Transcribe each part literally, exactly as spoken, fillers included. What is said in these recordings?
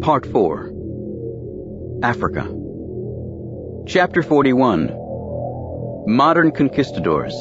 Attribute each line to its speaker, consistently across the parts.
Speaker 1: Part four. Africa. Chapter forty-one. Modern Conquistadors.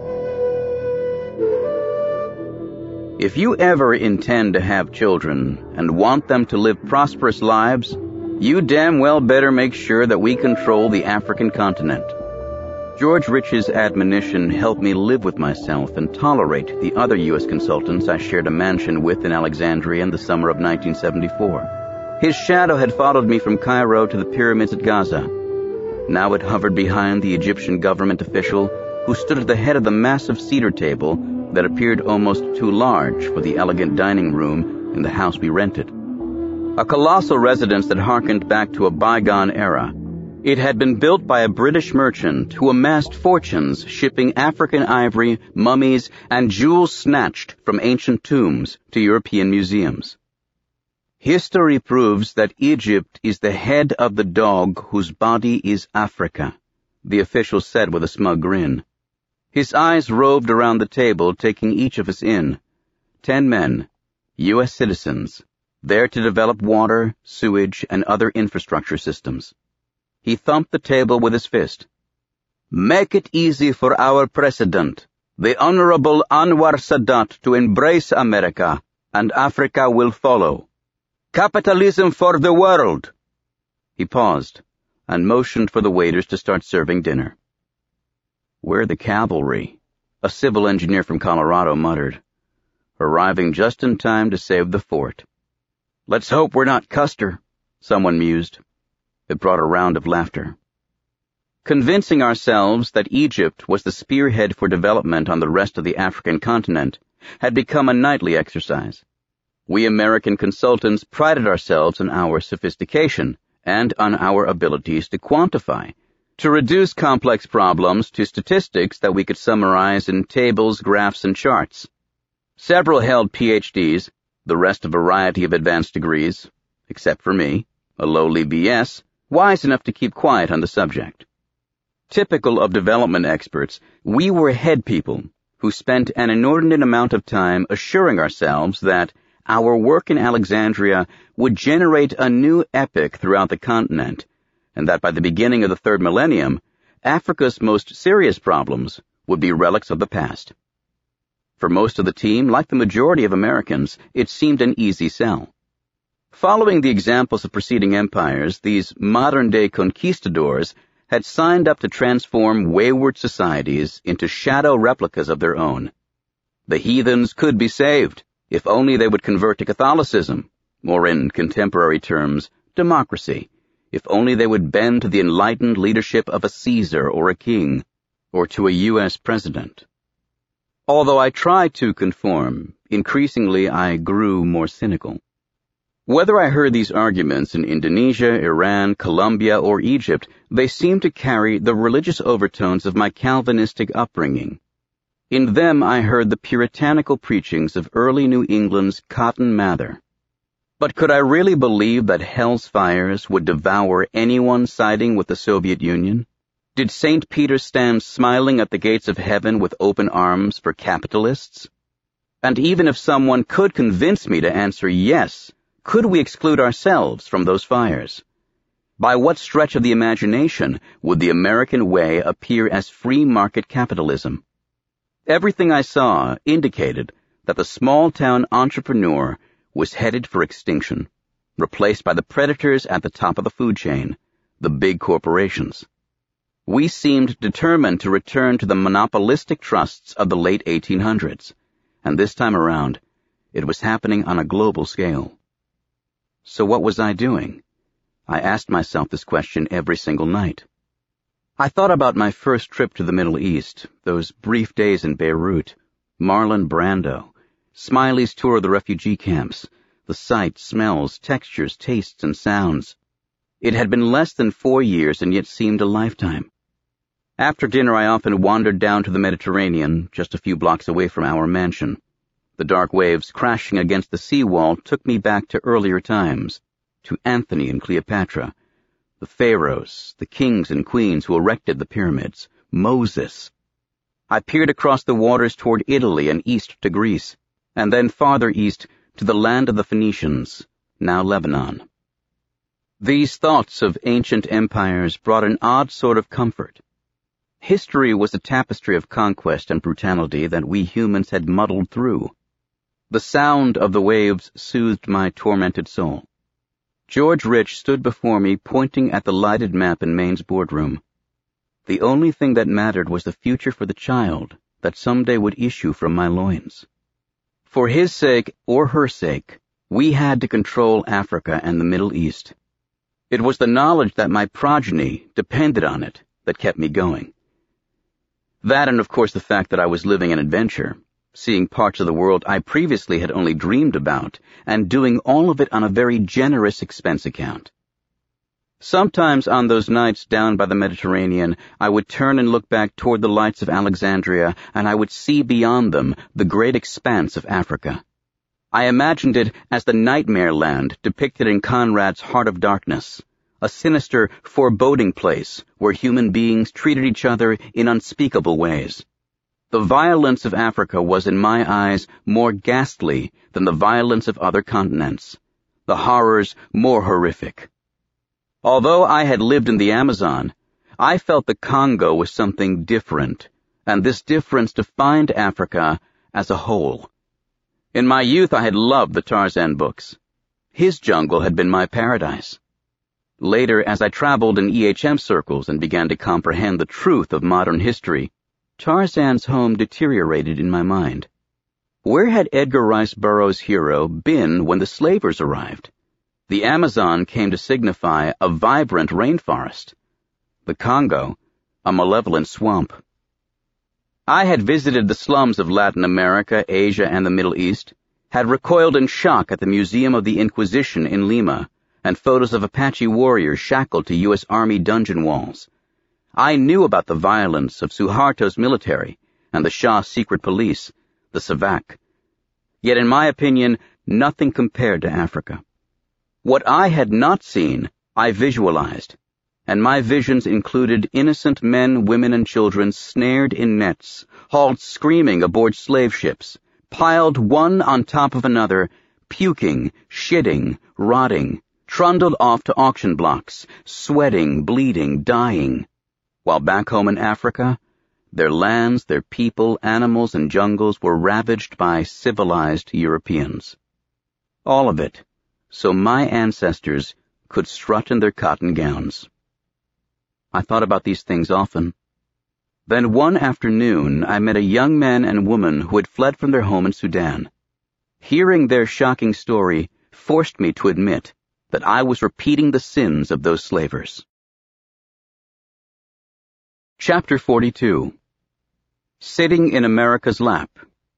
Speaker 1: If you ever intend to have children and want them to live prosperous lives, you damn well better make sure that we control the African continent. George Rich's admonition helped me live with myself and tolerate the other U S consultants I shared a mansion with in Alexandria in the summer of nineteen seventy-four. His shadow had followed me from Cairo to the pyramids at Gaza. Now it hovered behind the Egyptian government official who stood at the head of the massive cedar table that appeared almost too large for the elegant dining room in the house we rented. A colossal residence that harkened back to a bygone era. It had been built by a British merchant who amassed fortunes shipping African ivory, mummies, and jewels snatched from ancient tombs to European museums. History proves that Egypt is the head of the dog whose body is Africa, the official said with a smug grin. His eyes roved around the table, taking each of us in. Ten men, U S citizens, there to develop water, sewage, and other infrastructure systems. He thumped the table with his fist. Make it easy for our president, the Honorable Anwar Sadat, to embrace America, and Africa will follow. Capitalism for the world. He paused and motioned for the waiters to start serving dinner. We're the cavalry, a civil engineer from Colorado muttered, arriving just in time to save the fort. Let's hope we're not Custer, someone mused. It brought a round of laughter. Convincing ourselves that Egypt was the spearhead for development on the rest of the African continent had become a nightly exercise. We American consultants prided ourselves on our sophistication and on our abilities to quantify, to reduce complex problems to statistics that we could summarize in tables, graphs, and charts. Several held P H Ds, the rest a variety of advanced degrees, except for me, a lowly B S, wise enough to keep quiet on the subject. Typical of development experts, we were head people who spent an inordinate amount of time assuring ourselves that our work in Alexandria would generate a new epic throughout the continent, and that by the beginning of the third millennium, Africa's most serious problems would be relics of the past. For most of the team, like the majority of Americans, it seemed an easy sell. Following the examples of preceding empires, these modern-day conquistadors had signed up to transform wayward societies into shadow replicas of their own. The heathens could be saved, if only they would convert to Catholicism, or in contemporary terms, democracy, if only they would bend to the enlightened leadership of a Caesar or a king, or to a U S president. Although I tried to conform, increasingly I grew more cynical. Whether I heard these arguments in Indonesia, Iran, Colombia, or Egypt, they seemed to carry the religious overtones of my Calvinistic upbringing. In them I heard the puritanical preachings of early New England's Cotton Mather. But could I really believe that hell's fires would devour anyone siding with the Soviet Union? Did Saint Peter stand smiling at the gates of heaven with open arms for capitalists? And even if someone could convince me to answer yes, could we exclude ourselves from those fires? By what stretch of the imagination would the American way appear as free market capitalism? Everything I saw indicated that the small-town entrepreneur was headed for extinction, replaced by the predators at the top of the food chain, the big corporations. We seemed determined to return to the monopolistic trusts of the late eighteen hundreds, and this time around, it was happening on a global scale. So what was I doing? I asked myself this question every single night. I thought about my first trip to the Middle East, those brief days in Beirut, Marlon Brando, Smiley's tour of the refugee camps, the sights, smells, textures, tastes, and sounds. It had been less than four years and yet seemed a lifetime. After dinner I often wandered down to the Mediterranean, just a few blocks away from our mansion. The dark waves crashing against the seawall took me back to earlier times, to Anthony and Cleopatra, the pharaohs, the kings and queens who erected the pyramids, Moses. I peered across the waters toward Italy and east to Greece, and then farther east to the land of the Phoenicians, now Lebanon. These thoughts of ancient empires brought an odd sort of comfort. History was a tapestry of conquest and brutality that we humans had muddled through. The sound of the waves soothed my tormented soul. George Rich stood before me, pointing at the lighted map in Maine's boardroom. The only thing that mattered was the future for the child that someday would issue from my loins. For his sake, or her sake, we had to control Africa and the Middle East. It was the knowledge that my progeny depended on it that kept me going. That and, of course, the fact that I was living an adventure, seeing parts of the world I previously had only dreamed about, and doing all of it on a very generous expense account. Sometimes on those nights down by the Mediterranean, I would turn and look back toward the lights of Alexandria, and I would see beyond them the great expanse of Africa. I imagined it as the nightmare land depicted in Conrad's Heart of Darkness, a sinister, foreboding place where human beings treated each other in unspeakable ways. The violence of Africa was, in my eyes, more ghastly than the violence of other continents, the horrors more horrific. Although I had lived in the Amazon, I felt the Congo was something different, and this difference defined Africa as a whole. In my youth, I had loved the Tarzan books. His jungle had been my paradise. Later, as I traveled in E H M circles and began to comprehend the truth of modern history, Tarzan's home deteriorated in my mind. Where had Edgar Rice Burroughs' hero been when the slavers arrived? The Amazon came to signify a vibrant rainforest. The Congo, a malevolent swamp. I had visited the slums of Latin America, Asia, and the Middle East, had recoiled in shock at the Museum of the Inquisition in Lima, and photos of Apache warriors shackled to U S Army dungeon walls. I knew about the violence of Suharto's military and the Shah's secret police, the SAVAK. Yet in my opinion, nothing compared to Africa. What I had not seen, I visualized, and my visions included innocent men, women, and children snared in nets, hauled screaming aboard slave ships, piled one on top of another, puking, shitting, rotting, trundled off to auction blocks, sweating, bleeding, dying. While back home in Africa, their lands, their people, animals, and jungles were ravaged by civilized Europeans. All of it, so my ancestors could strut in their cotton gowns. I thought about these things often. Then one afternoon, I met a young man and woman who had fled from their home in Sudan. Hearing their shocking story forced me to admit that I was repeating the sins of those slavers. Chapter forty-two. Sitting in America's Lap.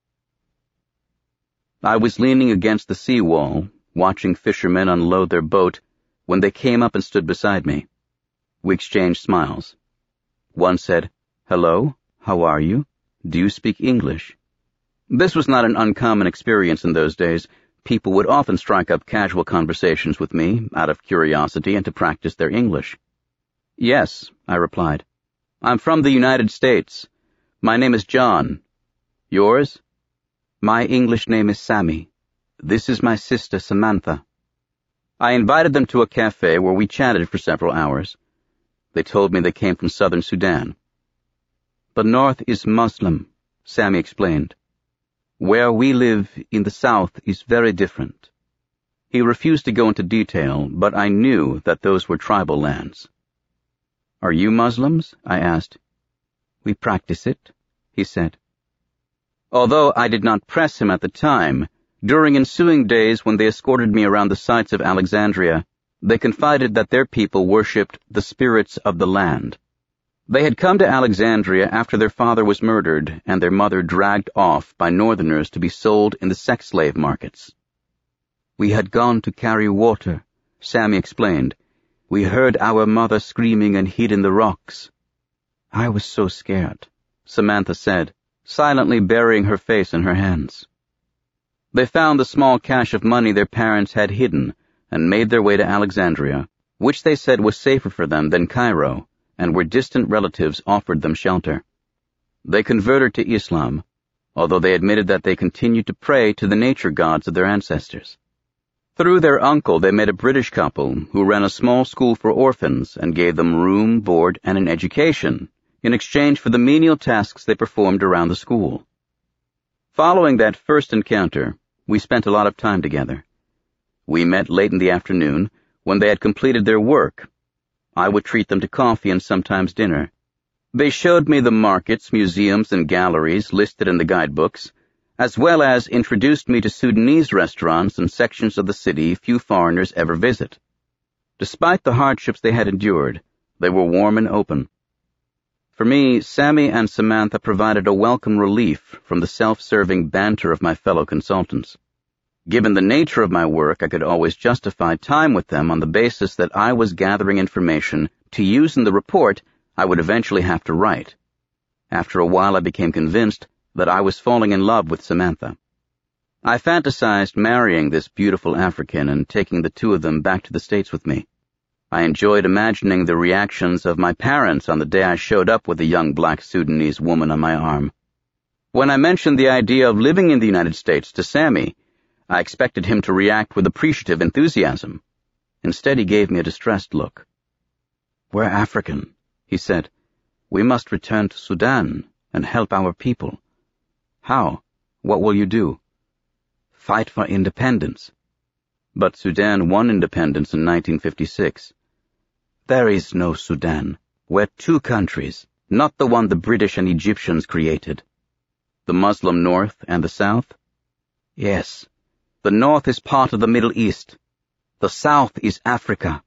Speaker 1: I was leaning against the seawall, watching fishermen unload their boat, when they came up and stood beside me. We exchanged smiles. One said, "Hello, how are you? Do you speak English?" This was not an uncommon experience in those days. People would often strike up casual conversations with me, out of curiosity and to practice their English. "Yes," I replied. "I'm from the United States. My name is John. Yours?" "My English name is Sammy. This is my sister Samantha." I invited them to a cafe where we chatted for several hours. They told me they came from southern Sudan. "The north is Muslim," Sammy explained. "Where we live in the south is very different." He refused to go into detail, but I knew that those were tribal lands. "Are you Muslims?" I asked. "We practice it," he said. Although I did not press him at the time, during ensuing days when they escorted me around the sites of Alexandria, they confided that their people worshipped the spirits of the land. They had come to Alexandria after their father was murdered and their mother dragged off by northerners to be sold in the sex slave markets. "We had gone to carry water," Sammy explained. "We heard our mother screaming and hid in the rocks." "I was so scared," Samantha said, silently burying her face in her hands. They found the small cache of money their parents had hidden and made their way to Alexandria, which they said was safer for them than Cairo, and where distant relatives offered them shelter. They converted to Islam, although they admitted that they continued to pray to the nature gods of their ancestors. Through their uncle, they met a British couple who ran a small school for orphans and gave them room, board, and an education in exchange for the menial tasks they performed around the school. Following that first encounter, we spent a lot of time together. We met late in the afternoon when they had completed their work. I would treat them to coffee and sometimes dinner. They showed me the markets, museums, and galleries listed in the guidebooks, as well as introduced me to Sudanese restaurants and sections of the city few foreigners ever visit. Despite the hardships they had endured, they were warm and open. For me, Sammy and Samantha provided a welcome relief from the self-serving banter of my fellow consultants. Given the nature of my work, I could always justify time with them on the basis that I was gathering information to use in the report I would eventually have to write. After a while, I became convinced that I was falling in love with Samantha. I fantasized marrying this beautiful African and taking the two of them back to the States with me. I enjoyed imagining the reactions of my parents on the day I showed up with a young black Sudanese woman on my arm. When I mentioned the idea of living in the United States to Sammy, I expected him to react with appreciative enthusiasm. Instead, he gave me a distressed look. "We're African," he said. "We must return to Sudan and help our people." "How? What will you do?" "Fight for independence." "But Sudan won independence in nineteen fifty-six. "There is no Sudan. We're two countries, not the one the British and Egyptians created." "The Muslim North and the South?" "Yes. The North is part of the Middle East. The South is Africa."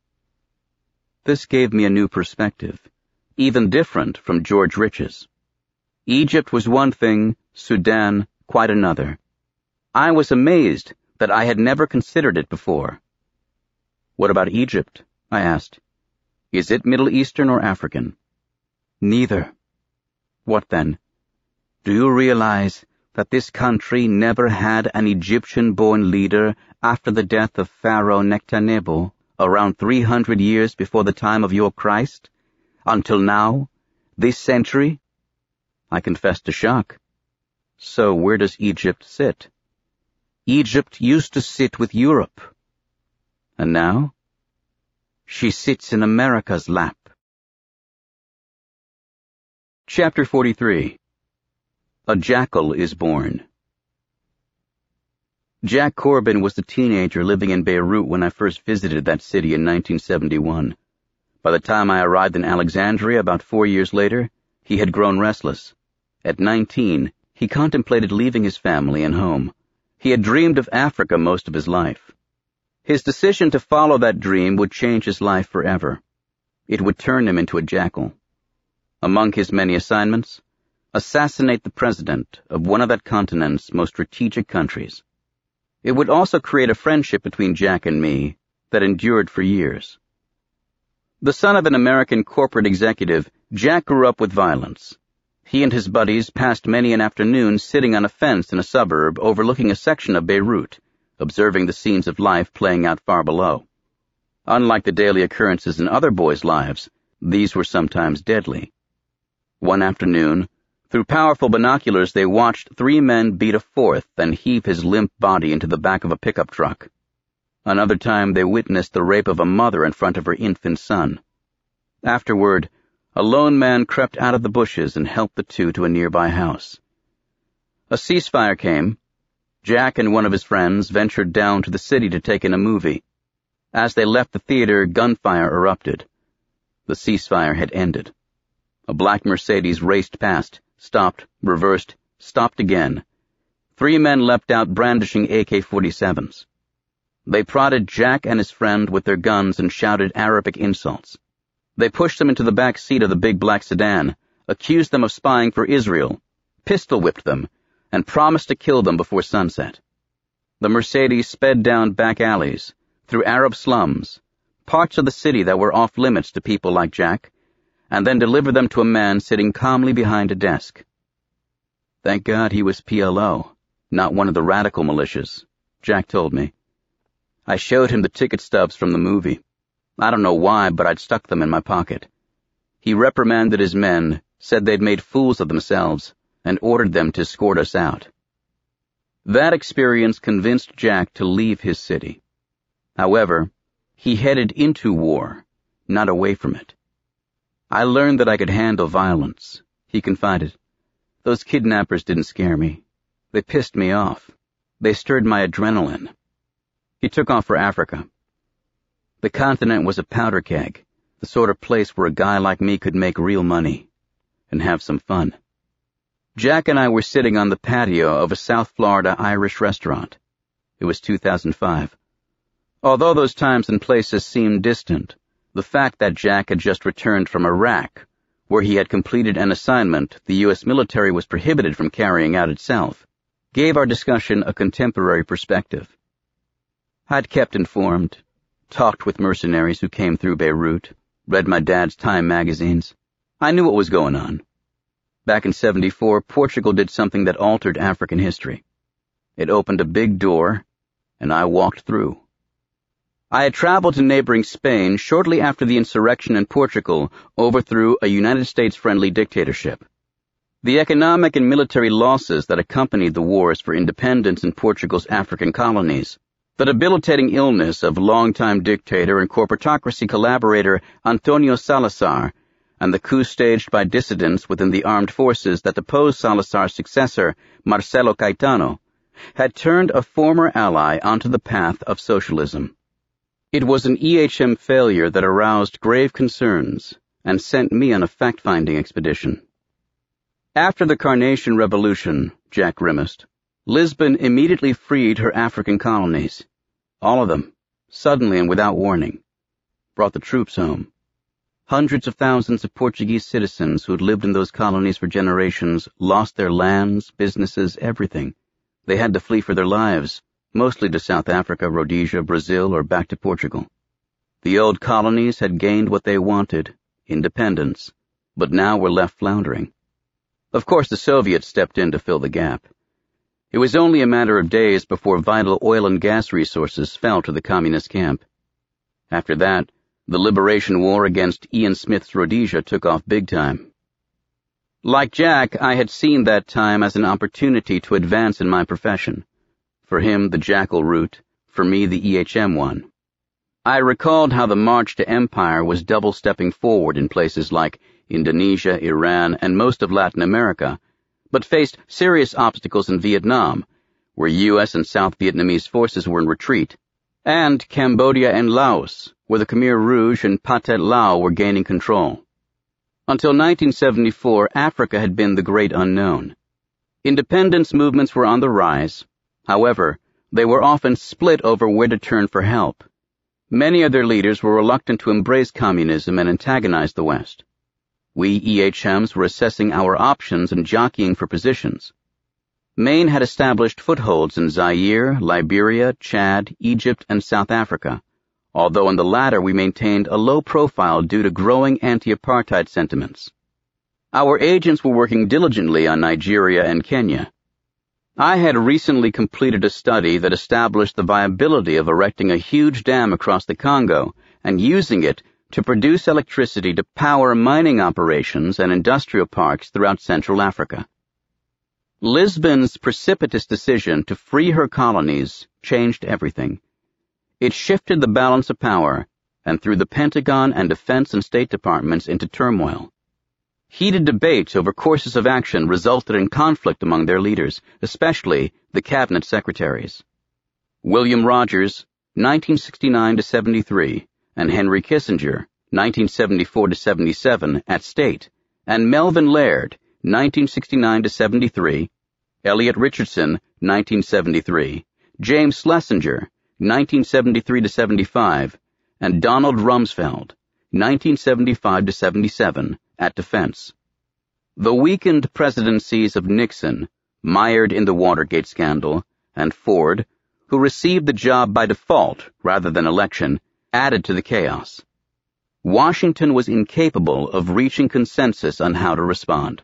Speaker 1: This gave me a new perspective, even different from George Rich's. Egypt was one thing, Sudan quite another. I was amazed that I had never considered it before. "What about Egypt?" I asked. "Is it Middle Eastern or African?" "Neither." "What then?" "Do you realize that this country never had an Egyptian-born leader after the death of Pharaoh Nectanebo around three hundred years before the time of your Christ? Until now? This century?" I confessed to shock. "So where does Egypt sit?" "Egypt used to sit with Europe." "And now?" "She sits in America's lap." Chapter forty-three. A Jackal is Born. Jack Corbin was a teenager living in Beirut when I first visited that city in nineteen seventy-one. By the time I arrived in Alexandria about four years later, he had grown restless. At nineteen, he contemplated leaving his family and home. He had dreamed of Africa most of his life. His decision to follow that dream would change his life forever. It would turn him into a jackal. Among his many assignments, assassinate the president of one of that continent's most strategic countries. It would also create a friendship between Jack and me that endured for years. The son of an American corporate executive, Jack grew up with violence. He and his buddies passed many an afternoon sitting on a fence in a suburb overlooking a section of Beirut, observing the scenes of life playing out far below. Unlike the daily occurrences in other boys' lives, these were sometimes deadly. One afternoon, through powerful binoculars, they watched three men beat a fourth and heave his limp body into the back of a pickup truck. Another time, they witnessed the rape of a mother in front of her infant son. Afterward, a lone man crept out of the bushes and helped the two to a nearby house. A ceasefire came. Jack and one of his friends ventured down to the city to take in a movie. As they left the theater, gunfire erupted. The ceasefire had ended. A black Mercedes raced past, stopped, reversed, stopped again. Three men leapt out brandishing A K forty-sevens. They prodded Jack and his friend with their guns and shouted Arabic insults. They pushed them into the back seat of the big black sedan, accused them of spying for Israel, pistol-whipped them, and promised to kill them before sunset. The Mercedes sped down back alleys, through Arab slums, parts of the city that were off-limits to people like Jack, and then delivered them to a man sitting calmly behind a desk. Thank God he was P L O, not one of the radical militias, Jack told me. I showed him the ticket stubs from the movie. I don't know why, but I'd stuck them in my pocket. He reprimanded his men, said they'd made fools of themselves, and ordered them to escort us out. That experience convinced Jack to leave his city. However, he headed into war, not away from it. I learned that I could handle violence, he confided. Those kidnappers didn't scare me. They pissed me off. They stirred my adrenaline. He took off for Africa. The continent was a powder keg, the sort of place where a guy like me could make real money and have some fun. Jack and I were sitting on the patio of a South Florida Irish restaurant. It was two thousand five. Although those times and places seemed distant, the fact that Jack had just returned from Iraq, where he had completed an assignment the U S military was prohibited from carrying out itself, gave our discussion a contemporary perspective. I'd kept informed, talked with mercenaries who came through Beirut, read my dad's Time magazines. I knew what was going on. Back in seventy-four, Portugal did something that altered African history. It opened a big door, and I walked through. I had traveled to neighboring Spain shortly after the insurrection in Portugal overthrew a United States-friendly dictatorship. The economic and military losses that accompanied the wars for independence in Portugal's African colonies, the debilitating illness of longtime dictator and corporatocracy collaborator Antonio Salazar, and the coup staged by dissidents within the armed forces that deposed Salazar's successor, Marcelo Caetano, had turned a former ally onto the path of socialism. It was an E H M failure that aroused grave concerns and sent me on a fact-finding expedition. After the Carnation Revolution, Jack grimaced, Lisbon immediately freed her African colonies. All of them, suddenly and without warning. Brought the troops home. Hundreds of thousands of Portuguese citizens who had lived in those colonies for generations lost their lands, businesses, everything. They had to flee for their lives, mostly to South Africa, Rhodesia, Brazil, or back to Portugal. The old colonies had gained what they wanted, independence, but now were left floundering. Of course, the Soviets stepped in to fill the gap. It was only a matter of days before vital oil and gas resources fell to the communist camp. After that, the liberation war against Ian Smith's Rhodesia took off big time. Like Jack, I had seen that time as an opportunity to advance in my profession. For him, the Jackal route, for me, the E H M one. I recalled how the march to empire was double-stepping forward in places like Indonesia, Iran, and most of Latin America, but faced serious obstacles in Vietnam, where U S and South Vietnamese forces were in retreat, and Cambodia and Laos, where the Khmer Rouge and Pathet Lao were gaining control. Until nineteen seventy-four, Africa had been the great unknown. Independence movements were on the rise. However, they were often split over where to turn for help. Many of their leaders were reluctant to embrace communism and antagonize the West. We E H Ms were assessing our options and jockeying for positions. Maine had established footholds in Zaire, Liberia, Chad, Egypt, and South Africa, although in the latter we maintained a low profile due to growing anti-apartheid sentiments. Our agents were working diligently on Nigeria and Kenya. I had recently completed a study that established the viability of erecting a huge dam across the Congo and using it to produce electricity to power mining operations and industrial parks throughout Central Africa. Lisbon's precipitous decision to free her colonies changed everything. It shifted the balance of power and threw the Pentagon and Defense and State Departments into turmoil. Heated debates over courses of action resulted in conflict among their leaders, especially the cabinet secretaries. William Rogers, nineteen sixty-nine to seventy-three, and Henry Kissinger, nineteen seventy-four to seventy-seven, at State, and Melvin Laird, nineteen sixty-nine to seventy-three, Elliot Richardson, nineteen seventy-three, James Schlesinger, nineteen seventy-three to seventy-five, and Donald Rumsfeld, nineteen seventy-five to seventy-seven, at Defense. The weakened presidencies of Nixon, mired in the Watergate scandal, and Ford, who received the job by default rather than election, added to the chaos. Washington was incapable of reaching consensus on how to respond.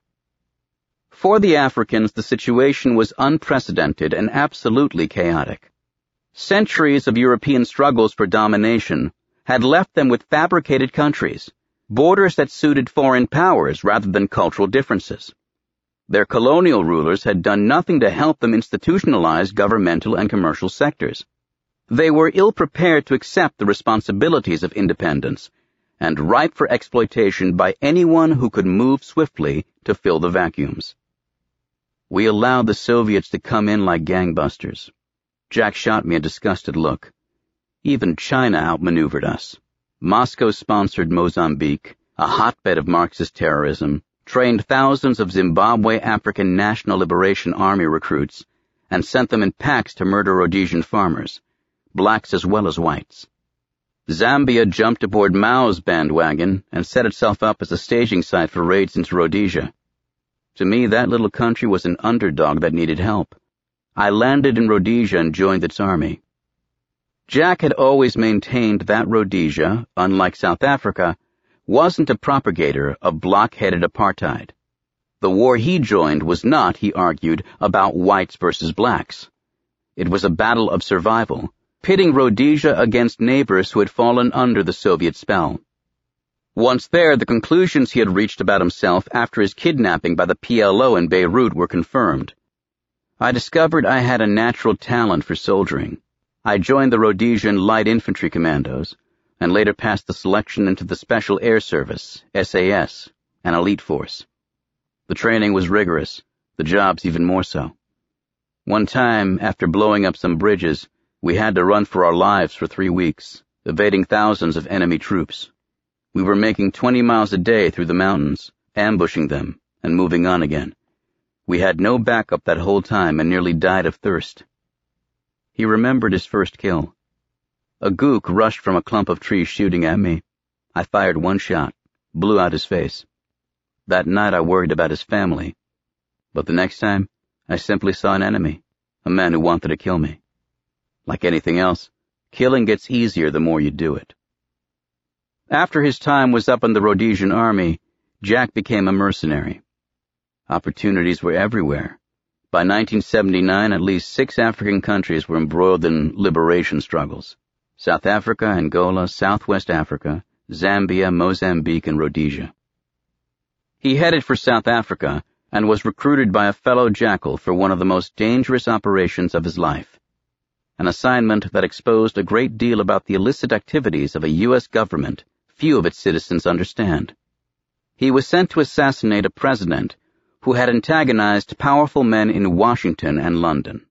Speaker 1: For the Africans, the situation was unprecedented and absolutely chaotic. Centuries of European struggles for domination had left them with fabricated countries, borders that suited foreign powers rather than cultural differences. Their colonial rulers had done nothing to help them institutionalize governmental and commercial sectors. They were ill-prepared to accept the responsibilities of independence, and ripe for exploitation by anyone who could move swiftly to fill the vacuums. We allowed the Soviets to come in like gangbusters. Jack shot me a disgusted look. Even China outmaneuvered us. Moscow sponsored Mozambique, a hotbed of Marxist terrorism, trained thousands of Zimbabwe African National Liberation Army recruits, and sent them in packs to murder Rhodesian farmers, blacks as well as whites. Zambia jumped aboard Mao's bandwagon and set itself up as a staging site for raids into Rhodesia. To me, that little country was an underdog that needed help. I landed in Rhodesia and joined its army. Jack had always maintained that Rhodesia, unlike South Africa, wasn't a propagator of block-headed apartheid. The war he joined was not, he argued, about whites versus blacks. It was a battle of survival, pitting Rhodesia against neighbors who had fallen under the Soviet spell. Once there, the conclusions he had reached about himself after his kidnapping by the P L O in Beirut were confirmed. I discovered I had a natural talent for soldiering. I joined the Rhodesian Light Infantry Commandos, and later passed the selection into the Special Air Service, S A S, an elite force. The training was rigorous, the jobs even more so. One time, after blowing up some bridges, we had to run for our lives for three weeks, evading thousands of enemy troops. We were making twenty miles a day through the mountains, ambushing them, and moving on again. We had no backup that whole time and nearly died of thirst. He remembered his first kill. A gook rushed from a clump of trees shooting at me. I fired one shot, blew out his face. That night I worried about his family. But the next time, I simply saw an enemy, a man who wanted to kill me. Like anything else, killing gets easier the more you do it. After his time was up in the Rhodesian army, Jack became a mercenary. Opportunities were everywhere. By nineteen seventy-nine, at least six African countries were embroiled in liberation struggles. South Africa, Angola, Southwest Africa, Zambia, Mozambique, and Rhodesia. He headed for South Africa and was recruited by a fellow jackal for one of the most dangerous operations of his life. An assignment that exposed a great deal about the illicit activities of a U S government few of its citizens understand. He was sent to assassinate a president who had antagonized powerful men in Washington and London.